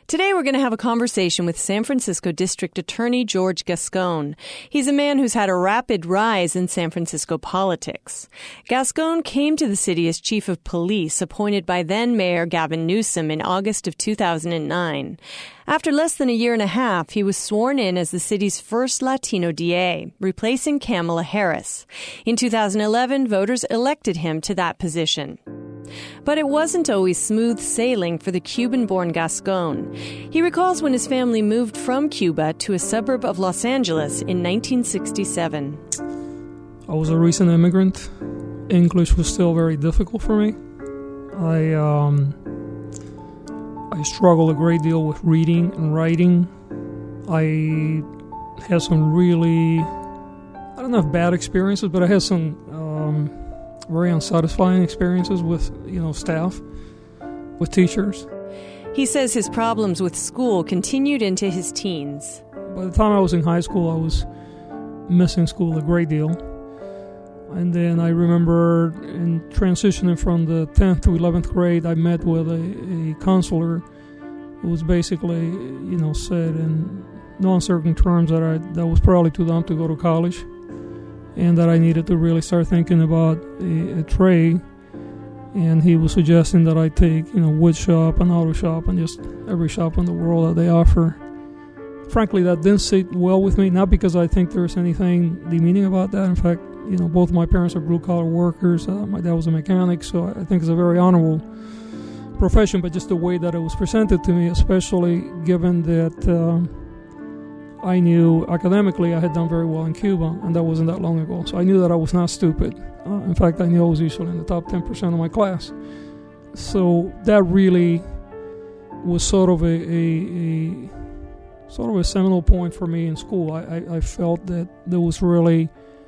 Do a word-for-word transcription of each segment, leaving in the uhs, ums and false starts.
Today we're going to have a conversation with San Francisco District Attorney George Gascón. He's a man who's had a rapid rise in San Francisco politics. Gascón came to the city as chief of police, appointed by then-Mayor Gavin Newsom in August of two thousand nine. After less than a year and a half, he was sworn in as the city's first Latino D A, replacing Kamala Harris. In two thousand eleven, voters elected him to that position. But it wasn't always smooth sailing for the Cuban-born Gascón. He recalls when his family moved from Cuba to a suburb of Los Angeles in nineteen sixty-seven. I was a recent immigrant. English was still very difficult for me. I um, I struggled a great deal with reading and writing. I had some really, I don't know if bad experiences, but I had some um, very unsatisfying experiences with, you know, staff, with teachers. He says his problems with school continued into his teens. By the time I was in high school, I was missing school a great deal. And then I remember in transitioning from the tenth to eleventh grade, I met with a, a counselor who was basically, you know, said in no uncertain terms that I that was probably too dumb to go to college and that I needed to really start thinking about a, a trade. And he was suggesting that I take, you know, wood shop and auto shop and just every shop in the world that they offer. Frankly, that didn't sit well with me, not because I think there's anything demeaning about that. In fact, you know, both my parents are blue-collar workers. Uh, my dad was a mechanic, so I think it's a very honorable profession, but just the way that it was presented to me, especially given that um, I knew academically I had done very well in Cuba, and that wasn't that long ago. So I knew that I was not stupid. Uh, in fact, I knew I was usually in the top ten percent of my class. So that really was sort of a, a, a sort of a seminal point for me in school. I, I, I felt that there was really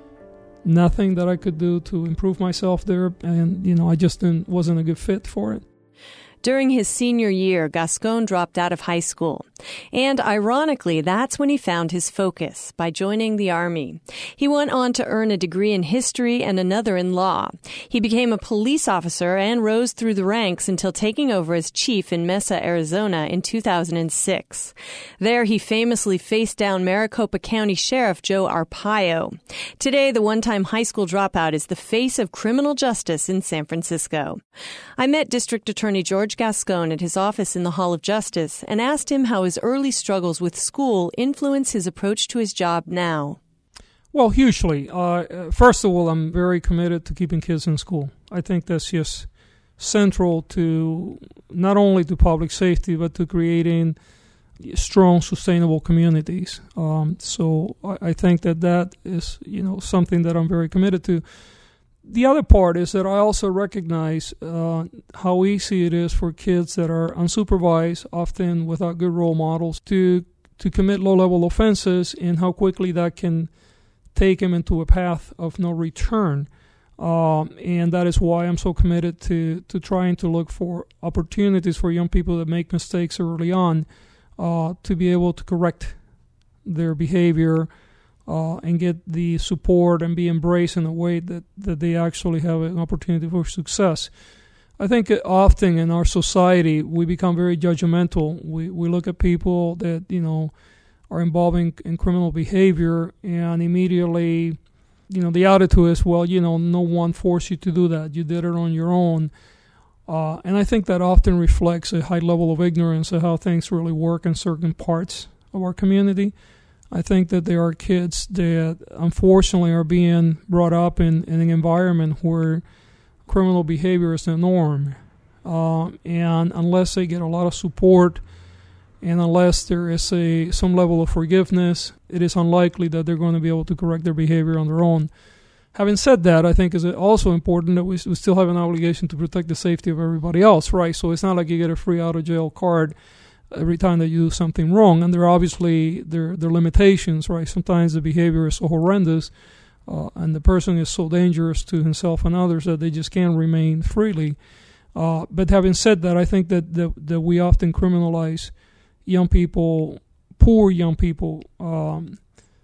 nothing that I could do to improve myself there, and you know, I just didn't, wasn't a good fit for it. During his senior year, Gascón dropped out of high school. And ironically, that's when he found his focus, by joining the Army. He went on to earn a degree in history and another in law. He became a police officer and rose through the ranks until taking over as chief in Mesa, Arizona in two thousand six. There, he famously faced down Maricopa County Sheriff Joe Arpaio. Today, the one-time high school dropout is the face of criminal justice in San Francisco. I met District Attorney George Gascón at his office in the Hall of Justice and asked him how his early struggles with school influence his approach to his job now. Well, hugely. Uh, first of all, I'm very committed to keeping kids in school. I think that's just central to not only to public safety, but to creating strong, sustainable communities. Um, so I, I think that that is, you know, something that I'm very committed to. The other part is that I also recognize uh, how easy it is for kids that are unsupervised, often without good role models, to to commit low-level offenses, and how quickly that can take them into a path of no return. Um, and that is why I'm so committed to, to trying to look for opportunities for young people that make mistakes early on uh, to be able to correct their behavior, Uh, and get the support and be embraced in a way that, that they actually have an opportunity for success. I think often in our society we become very judgmental. We we look at people that, you know, are involved in, in criminal behavior, and immediately, you know, the attitude is, well, you know, no one forced you to do that. You did it on your own. Uh, and I think that often reflects a high level of ignorance of how things really work in certain parts of our community. I think that there are kids that unfortunately are being brought up in, in an environment where criminal behavior is the norm. Uh, and unless they get a lot of support and unless there is a some level of forgiveness, it is unlikely that they're going to be able to correct their behavior on their own. Having said that, I think it's also important that we, we still have an obligation to protect the safety of everybody else, right? So it's not like you get a free out-of-jail card every time that you do something wrong, and there are obviously there there are limitations, right? Sometimes the behavior is so horrendous, uh, and the person is so dangerous to himself and others that they just can't remain freely. Uh, but having said that, I think that, that that we often criminalize young people, poor young people, um,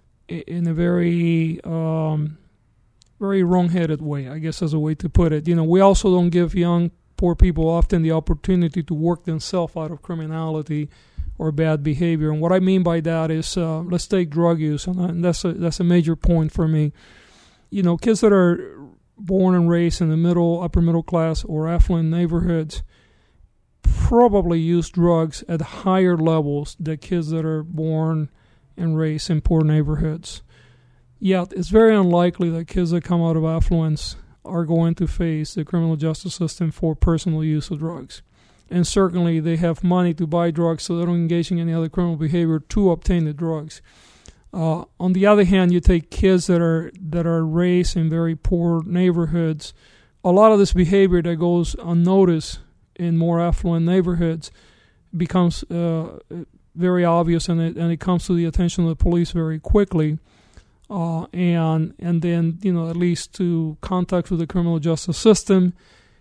in a very um, very wrong-headed way, I guess is a way to put it. You know, we also don't give young poor people often the opportunity to work themselves out of criminality or bad behavior. And what I mean by that is, uh, let's take drug use, and that's a, that's a major point for me. You know, kids that are born and raised in the middle, upper middle class, or affluent neighborhoods probably use drugs at higher levels than kids that are born and raised in poor neighborhoods. Yet, it's very unlikely that kids that come out of affluence are going to face the criminal justice system for personal use of drugs. And certainly they have money to buy drugs, so they don't engage in any other criminal behavior to obtain the drugs. Uh, on the other hand, you take kids that are that are raised in very poor neighborhoods. A lot of this behavior that goes unnoticed in more affluent neighborhoods becomes uh, very obvious, and it and it comes to the attention of the police very quickly. Uh, and and then you know at least to contact with the criminal justice system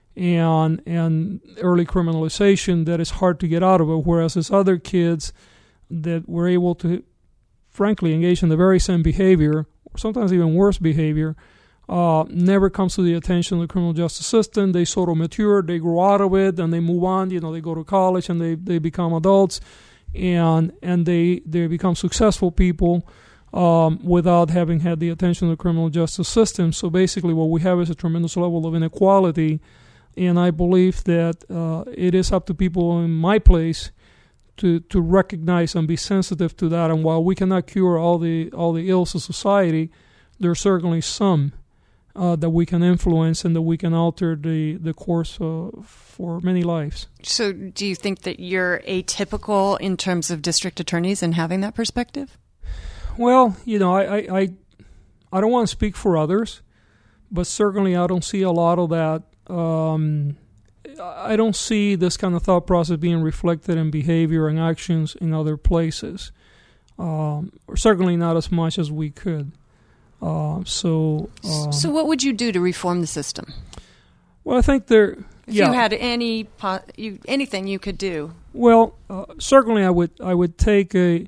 and and early criminalization that is hard to get out of it. Whereas there's other kids that were able to, frankly, engage in the very same behavior, or sometimes even worse behavior, uh, never comes to the attention of the criminal justice system. They sort of mature, they grow out of it, and they move on. You know, they go to college and they, they become adults, and and they they become successful people. Um, without having had the attention of the criminal justice system. So basically what we have is a tremendous level of inequality, and I believe that uh, it is up to people in my place to to recognize and be sensitive to that. And while we cannot cure all the all the ills of society, there are certainly some uh, that we can influence and that we can alter the, the course uh, for many lives. So do you think that you're atypical in terms of district attorneys in having that perspective? Well, you know, I, I, I, I don't want to speak for others, but certainly I don't see a lot of that. Um, I don't see this kind of thought process being reflected in behavior and actions in other places, um, or certainly not as much as we could. Uh, so, um, so what would you do to reform the system? Well, I think there. If yeah. you had any po- you, anything you could do. Well, uh, certainly I would. I would take a.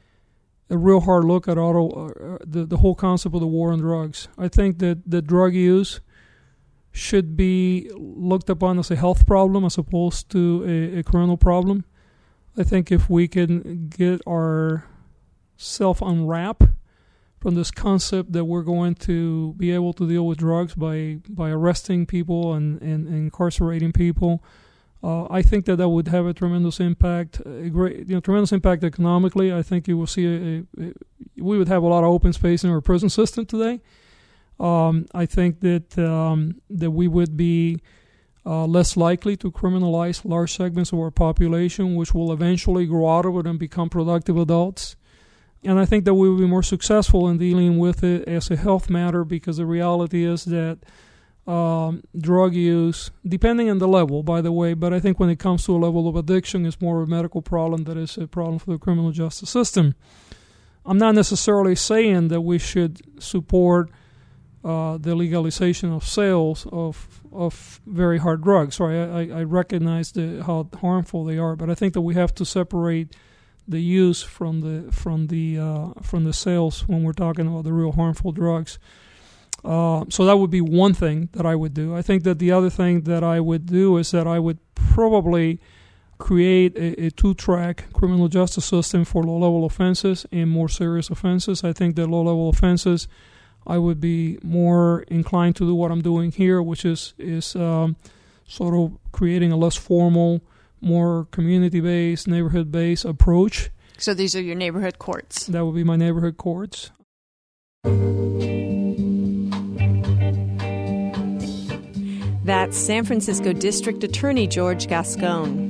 a real hard look at auto, uh, the, the whole concept of the war on drugs. I think that the drug use should be looked upon as a health problem as opposed to a, a criminal problem. I think if we can get ourselves unwrap from this concept that we're going to be able to deal with drugs by, by arresting people and, and, and incarcerating people, Uh, I think that that would have a tremendous impact, a great, you know, tremendous impact economically. I think you will see a, a, a we would have a lot of open space in our prison system today. Um, I think that um, that we would be uh, less likely to criminalize large segments of our population, which will eventually grow out of it and become productive adults. And I think that we will be more successful in dealing with it as a health matter, because the reality is that Um, drug use, depending on the level, by the way, but I think when it comes to a level of addiction, it's more a medical problem than it's a problem for the criminal justice system. I'm not necessarily saying that we should support uh, the legalization of sales of of very hard drugs. Sorry, I, I recognize the, how harmful they are, but I think that we have to separate the use from the from the uh, from the sales when we're talking about the real harmful drugs. Uh, so that would be one thing that I would do. I think that the other thing that I would do is that I would probably create a, a two-track criminal justice system for low-level offenses and more serious offenses. I think that low-level offenses, I would be more inclined to do what I'm doing here, which is is um, sort of creating a less formal, more community-based, neighborhood-based approach. So these are your neighborhood courts. That would be my neighborhood courts. That's San Francisco District Attorney George Gascon.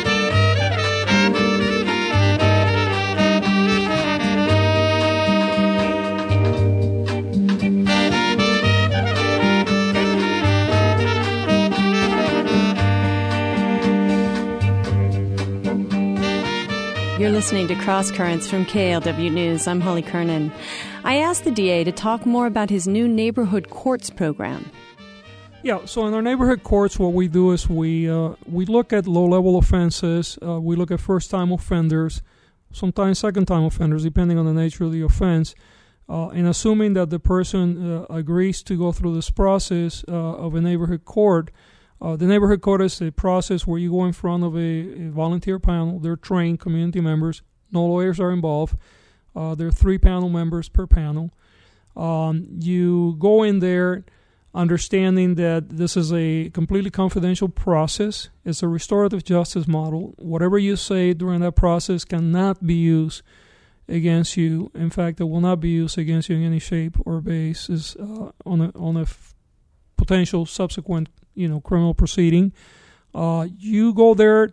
You're listening to Cross Currents from K L W News. I'm Holly Kernan. I asked the D A to talk more about his new neighborhood courts program. Yeah, so in our neighborhood courts, what we do is we uh, we look at low-level offenses, uh, we look at first-time offenders, sometimes second-time offenders, depending on the nature of the offense, uh, and assuming that the person uh, agrees to go through this process uh, of a neighborhood court, Uh, the neighborhood court is a process where you go in front of a, a volunteer panel. They're trained community members. No lawyers are involved. Uh, there are three panel members per panel. Um, you go in there understanding that this is a completely confidential process. It's a restorative justice model. Whatever you say during that process cannot be used against you. In fact, it will not be used against you in any shape or basis uh, on a on a f- potential subsequent, you know, criminal proceeding. Uh, you go there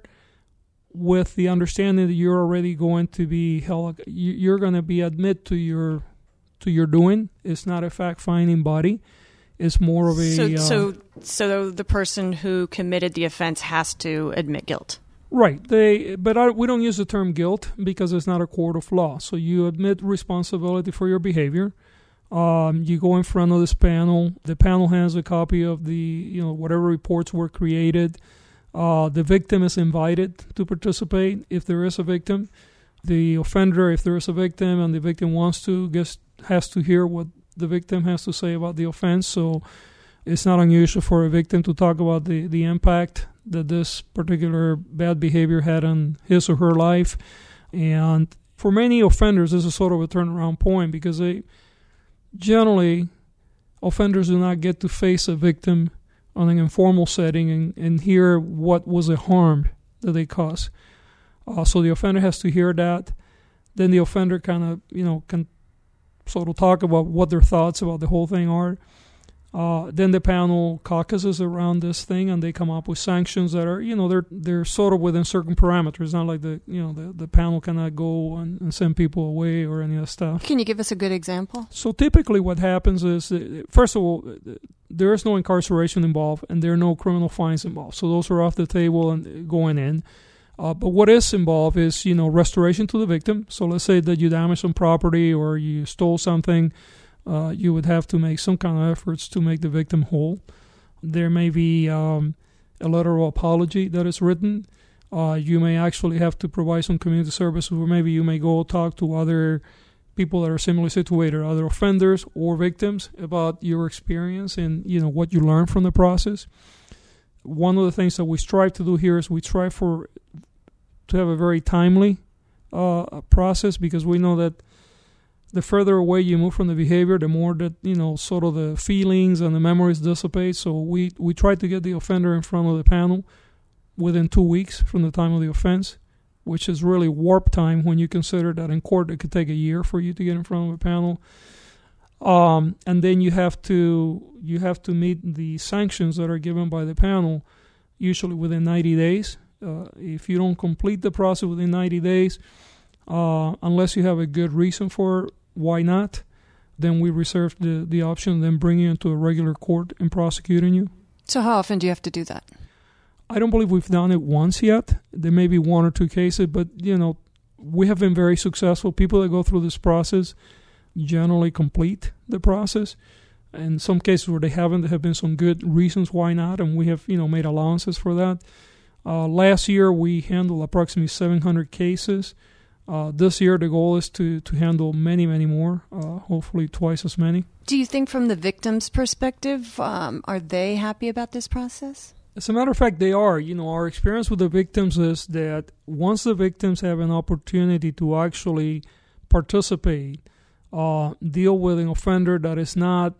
with the understanding that you're already going to be held. You're going to be admit to your to your doing. It's not a fact-finding body. It's more of a so uh, so so the person who committed the offense has to admit guilt. Right. They, but I, we don't use the term guilt because it's not a court of law. So you admit responsibility for your behavior. Um, you go in front of this panel. The panel has a copy of the, you know, whatever reports were created. Uh, the victim is invited to participate if there is a victim. The offender, if there is a victim and the victim wants to, guess has to hear what the victim has to say about the offense. So it's not unusual for a victim to talk about the, the impact that this particular bad behavior had on his or her life. And for many offenders, this is sort of a turnaround point because they generally, offenders do not get to face a victim on an informal setting and, and hear what was the harm that they caused. Uh, so the offender has to hear that. Then the offender kind of, you know, can sort of talk about what their thoughts about the whole thing are. Uh, then the panel caucuses around this thing, and they come up with sanctions that are, you know, they're they're sort of within certain parameters. Not like the, you know, the, the panel cannot go and, and send people away or any of that stuff. Can you give us a good example? So typically, what happens is, first of all, there is no incarceration involved, and there are no criminal fines involved. So those are off the table and going in. Uh, but what is involved is, you know, restoration to the victim. So let's say that you damaged some property or you stole something. Uh, you would have to make some kind of efforts to make the victim whole. There may be um, a letter of apology that is written. Uh, you may actually have to provide some community services, or maybe you may go talk to other people that are similarly situated, other offenders or victims, about your experience and, you know, what you learned from the process. One of the things that we strive to do here is we try for to have a very timely uh, process, because we know that the further away you move from the behavior, the more that, you know, sort of the feelings and the memories dissipate. So we, we try to get the offender in front of the panel within two weeks from the time of the offense, which is really warp time when you consider that in court it could take a year for you to get in front of a panel. Um, and then you have to you have to meet the sanctions that are given by the panel, usually within ninety days. Uh, if you don't complete the process within ninety days, uh, unless you have a good reason for why not, then we reserve the, the option of then bringing you into a regular court and prosecuting you. So how often do you have to do that? I don't believe we've done it once yet. There may be one or two cases, but, you know, we have been very successful. People that go through this process generally complete the process. In some cases where they haven't, there have been some good reasons why not, and we have, you know, made allowances for that. Uh, last year, we handled approximately seven hundred cases. Uh, this year, the goal is to, to handle many, many more, uh, hopefully twice as many. Do you think from the victim's perspective, um, are they happy about this process? As a matter of fact, they are. You know, our experience with the victims is that once the victims have an opportunity to actually participate, uh, deal with an offender that is not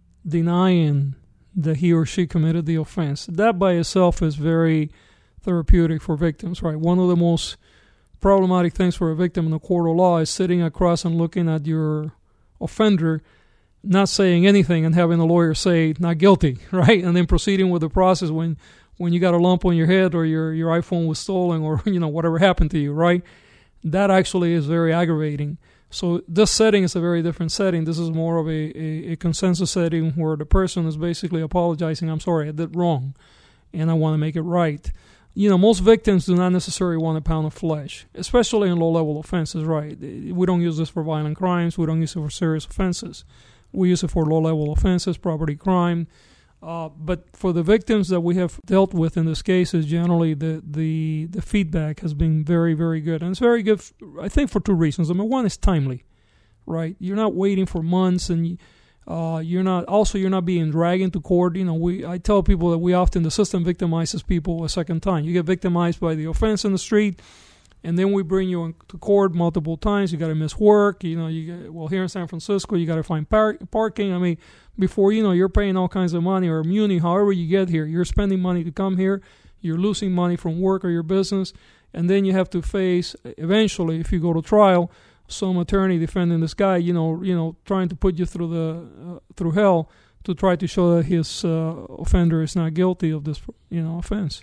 denying that he or she committed the offense, that by itself is very therapeutic for victims, right? One of the most problematic things for a victim in the court of law is sitting across and looking at your offender, not saying anything and having the lawyer say not guilty, right? And then proceeding with the process when, when you got a lump on your head or your, your iPhone was stolen or, you know, whatever happened to you, right? That actually is very aggravating. So this setting is a very different setting. This is more of a, a, a consensus setting where the person is basically apologizing, I'm sorry, I did wrong, and I want to make it right. You know, most victims do not necessarily want a pound of flesh, especially in low-level offenses, right? We don't use this for violent crimes. We don't use it for serious offenses. We use it for low-level offenses, property crime. Uh, but for the victims that we have dealt with in this case, is generally the, the, the feedback has been very, very good. And it's very good, I think, for two reasons. I mean, one is timely, right? You're not waiting for months and Uh, you're not also you're not being dragged into court. You know, we I tell people that we often the system victimizes people a second time. You get victimized by the offense in the street, and then we bring you to court multiple times. You got to miss work. You know, you get, well here in San Francisco, you got to find par- parking. I mean, before you know, you're paying all kinds of money or muni. However you get here, you're spending money to come here. You're losing money from work or your business, and then you have to face eventually, if you go to trial, some attorney defending this guy, you know, you know, trying to put you through the uh, through hell to try to show that his uh, offender is not guilty of this, you know, offense.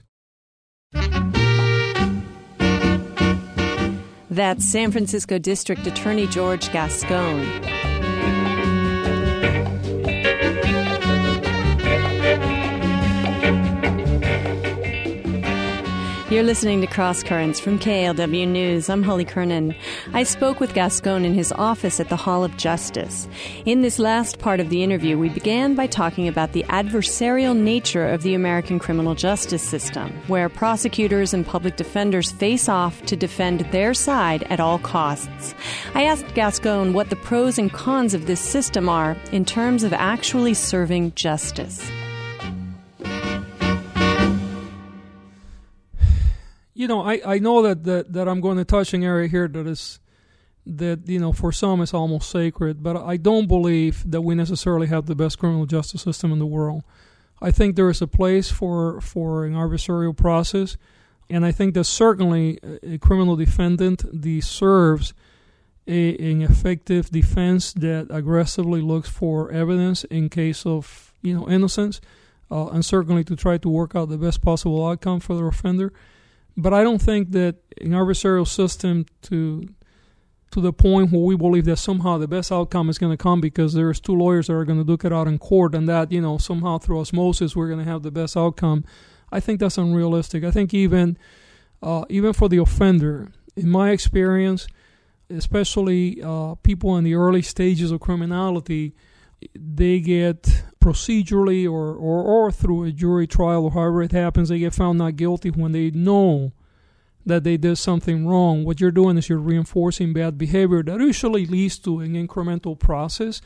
That's San Francisco District Attorney George Gascon. You're listening to Cross Currents from K L W News. I'm Holly Kernan. I spoke with Gascon in his office at the Hall of Justice. In this last part of the interview, we began by talking about the adversarial nature of the American criminal justice system, where prosecutors and public defenders face off to defend their side at all costs. I asked Gascon what the pros and cons of this system are in terms of actually serving justice. You know, I, I know that, that, that I'm going to touch an area here that is, that, you know, for some is almost sacred, but I don't believe that we necessarily have the best criminal justice system in the world. I think there is a place for, for an adversarial process, and I think that certainly a criminal defendant deserves a, an effective defense that aggressively looks for evidence in case of, you know, innocence, uh, and certainly to try to work out the best possible outcome for the offender. But I don't think that an adversarial system to to the point where we believe that somehow the best outcome is going to come because there's two lawyers that are going to duke it out in court and that, you know, somehow through osmosis we're going to have the best outcome. I think that's unrealistic. I think even uh, even for the offender, in my experience, especially uh, people in the early stages of criminality, they get procedurally or, or, or through a jury trial or however it happens, they get found not guilty when they know that they did something wrong. What you're doing is you're reinforcing bad behavior that usually leads to an incremental process.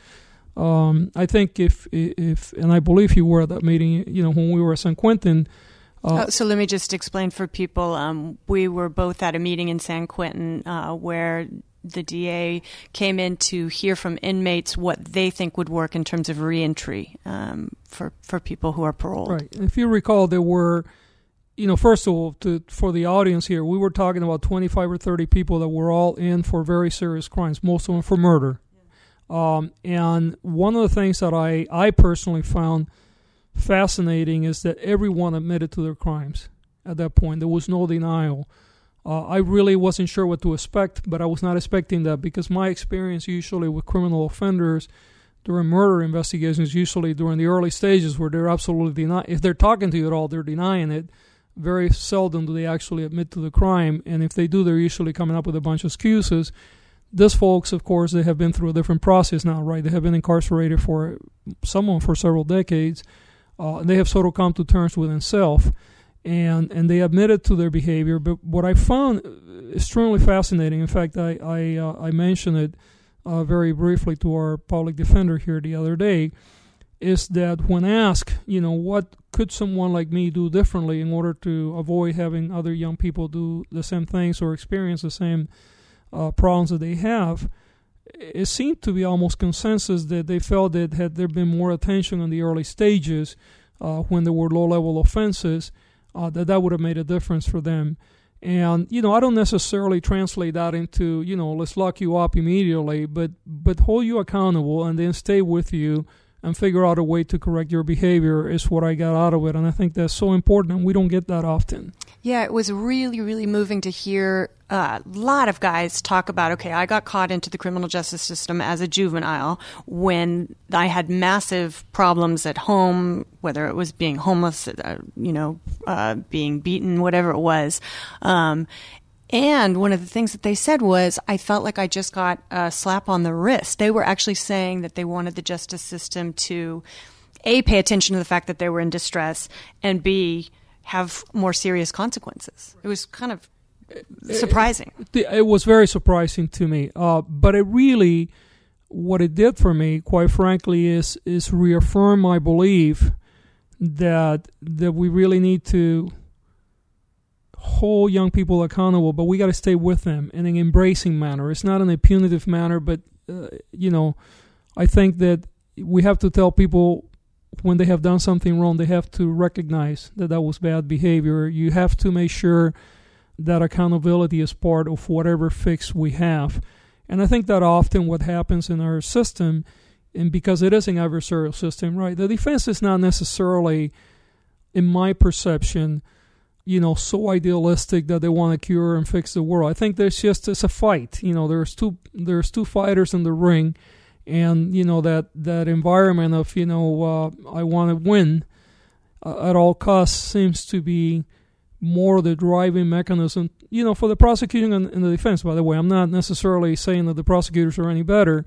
Um, I think if, if, and I believe you were at that meeting, you know, when we were at San Quentin. Uh, oh, so let me just explain for people. Um, we were both at a meeting in San Quentin uh, where the D A came in to hear from inmates what they think would work in terms of reentry um, for for people who are paroled. Right. If you recall, there were, you know, first of all, to, for the audience here, we were talking about twenty-five or thirty people that were all in for very serious crimes, most of them for murder. Yeah. Um, and one of the things that I, I personally found fascinating is that everyone admitted to their crimes at that point. There was no denial. Uh, I really wasn't sure what to expect, but I was not expecting that because my experience usually with criminal offenders during murder investigations, usually during the early stages where they're absolutely denying, if they're talking to you at all, they're denying it. Very seldom do they actually admit to the crime, and if they do, they're usually coming up with a bunch of excuses. These folks, of course, they have been through a different process now, right? They have been incarcerated for, some of them for several decades, uh, and they have sort of come to terms with themselves. And and they admitted to their behavior. But what I found extremely fascinating, in fact, I I, uh, I mentioned it uh, very briefly to our public defender here the other day, is that when asked, you know, what could someone like me do differently in order to avoid having other young people do the same things or experience the same uh, problems that they have, it seemed to be almost consensus that they felt that had there been more attention in the early stages uh, when there were low-level offenses, Uh, that that would have made a difference for them. And, you know, I don't necessarily translate that into, you know, let's lock you up immediately, but, but hold you accountable and then stay with you and figure out a way to correct your behavior is what I got out of it. And I think that's so important, and we don't get that often. Yeah, it was really, really moving to hear a lot of guys talk about, okay, I got caught into the criminal justice system as a juvenile when I had massive problems at home, whether it was being homeless, uh, you know, uh, being beaten, whatever it was. Um, and one of the things that they said was, I felt like I just got a slap on the wrist. They were actually saying that they wanted the justice system to, A, pay attention to the fact that they were in distress, and B, have more serious consequences. It was kind of surprising. It, it was very surprising to me. Uh, but it really, what it did for me, quite frankly, is is reaffirm my belief that that we really need to hold young people accountable, but we got to stay with them in an embracing manner. It's not in a punitive manner, but uh, you know, I think that we have to tell people when they have done something wrong, they have to recognize that that was bad behavior. You have to make sure that accountability is part of whatever fix we have. And I think that often what happens in our system, and because it is an adversarial system, right, the defense is not necessarily, in my perception, you know, so idealistic that they want to cure and fix the world. I think there's just, it's a fight. You know, there's two there's two fighters in the ring, and, you know, that, that environment of, you know, uh, I want to win uh, at all costs seems to be more the driving mechanism, you know, for the prosecution and, and the defense, by the way. I'm not necessarily saying that the prosecutors are any better.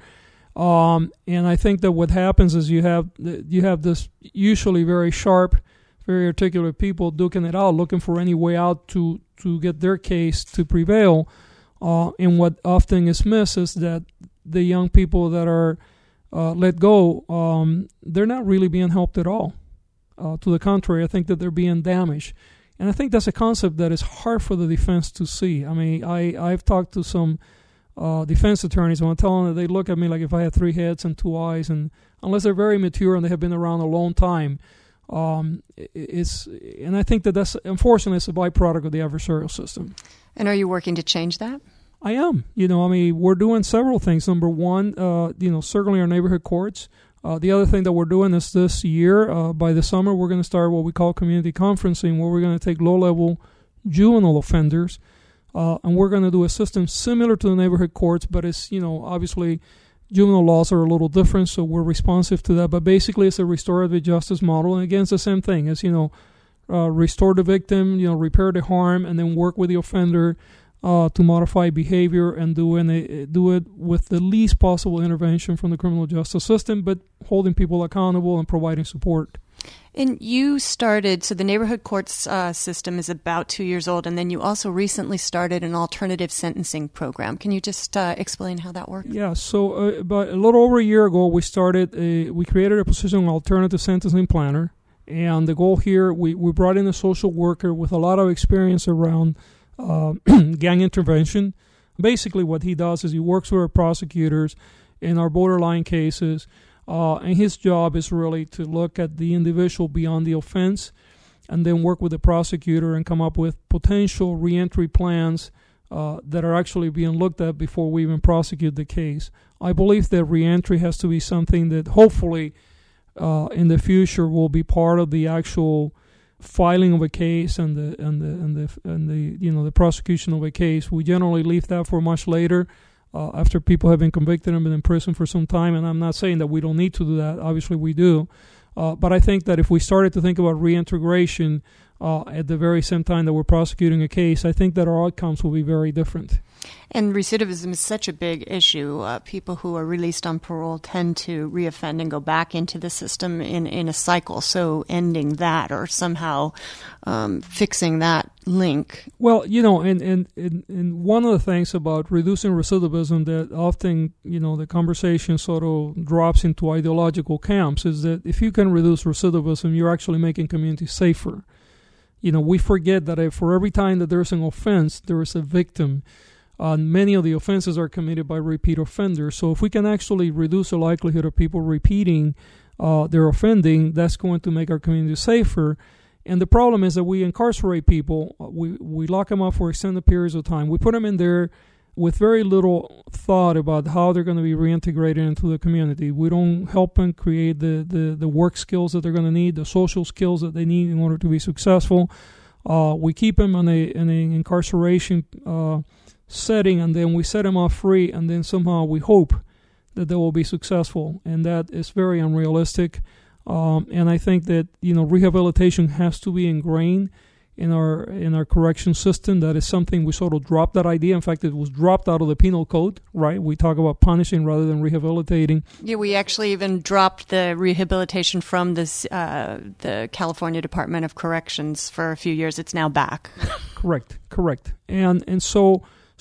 Um, and I think that what happens is you have you have this usually very sharp, very articulate people duking it out, looking for any way out to, to get their case to prevail. Uh, and what often is missed is that the young people that are uh, let go, um, they're not really being helped at all. Uh, to the contrary, I think that they're being damaged. And I think that's a concept that is hard for the defense to see. I mean, I, I've talked to some uh, defense attorneys, and I tell them that they look at me like if I had three heads and two eyes, and unless they're very mature and they have been around a long time, um, it's, and I think that that's, unfortunately, it's a byproduct of the adversarial system. And are you working to change that? I am. You know, I mean, we're doing several things. Number one, uh, you know, circling our neighborhood courts. Uh, the other thing that we're doing is this year, uh, by the summer, we're going to start what we call community conferencing, where we're going to take low-level juvenile offenders, uh, and we're going to do a system similar to the neighborhood courts, but it's, you know, obviously juvenile laws are a little different, so we're responsive to that. But basically, it's a restorative justice model, and again, it's the same thing. It's, you know, uh, restore the victim, you know, repair the harm, and then work with the offender Uh, to modify behavior and do, in a, do it with the least possible intervention from the criminal justice system, but holding people accountable and providing support. And you started, so the neighborhood courts uh, system is about two years old, and then you also recently started an alternative sentencing program. Can you just uh, explain how that works? Yeah, so uh, about a little over a year ago, we started, a, we created a position of alternative sentencing planner, and the goal here, we, we brought in a social worker with a lot of experience around Uh, gang intervention. Basically what he does is he works with our prosecutors in our borderline cases, uh, and his job is really to look at the individual beyond the offense and then work with the prosecutor and come up with potential reentry plans uh, that are actually being looked at before we even prosecute the case. I believe that reentry has to be something that hopefully uh, in the future will be part of the actual filing of a case and the and the and the and the you know the prosecution of a case. We generally leave that for much later, uh, after people have been convicted and been in prison for some time. And I'm not saying that we don't need to do that. Obviously, we do. Uh, but I think that if we started to think about reintegration uh, at the very same time that we're prosecuting a case, I think that our outcomes will be very different. And recidivism is such a big issue. Uh, people who are released on parole tend to reoffend and go back into the system in, in a cycle. So ending that or somehow um, fixing that link. Well, you know, and, and, and, and one of the things about reducing recidivism that often, you know, the conversation sort of drops into ideological camps is that if you can reduce recidivism, you're actually making communities safer. You know, we forget that if for every time that there's an offense, there is a victim. Uh, many of the offenses are committed by repeat offenders. So if we can actually reduce the likelihood of people repeating uh, their offending, that's going to make our community safer. And the problem is that we incarcerate people. We, we lock them up for extended periods of time. We put them in there with very little thought about how they're going to be reintegrated into the community. We don't help them create the, the, the work skills that they're going to need, the social skills that they need in order to be successful. Uh, we keep them in, a, in an incarceration uh setting, and then we set them off free, and then somehow we hope that they will be successful, and that is very unrealistic. Um, and I think that, you know, rehabilitation has to be ingrained in our in our correction system. That is something we sort of dropped that idea. In fact, it was dropped out of the penal code, right? We talk about punishing rather than rehabilitating. Yeah, we actually even dropped the rehabilitation from this uh, the California Department of Corrections for a few years. It's now back. Correct, correct. And and so.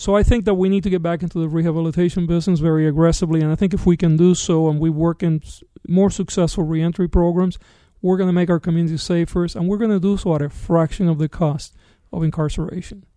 So I think that we need to get back into the rehabilitation business very aggressively, and I think if we can do so and we work in more successful reentry programs, we're going to make our communities safer, and we're going to do so at a fraction of the cost of incarceration.